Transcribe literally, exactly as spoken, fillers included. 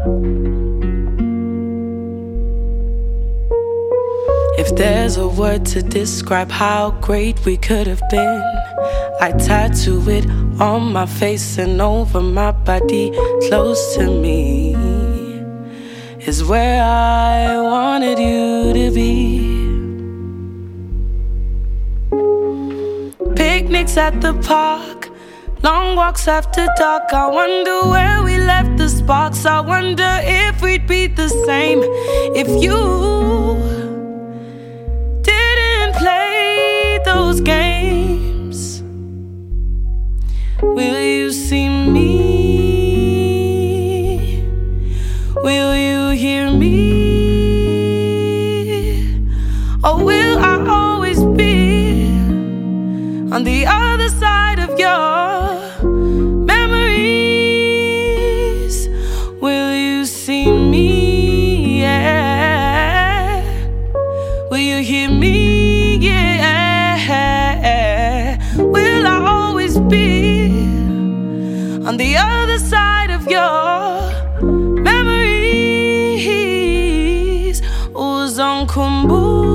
If there's a word to describe how great we could have been, I tattoo it on my face and over my body. Close to me is where I wanted you to be. Picnics at the park, long walks after dark. I wonder where we left the sparks. I wonder if we'd be the same if you didn't play those games. Will you see me? Will you hear me? Or will I always be on the other side of your memories? Will you see me? Yeah. Will you hear me? Yeah. Will I always be on the other side of your memories? Uzonkumbuka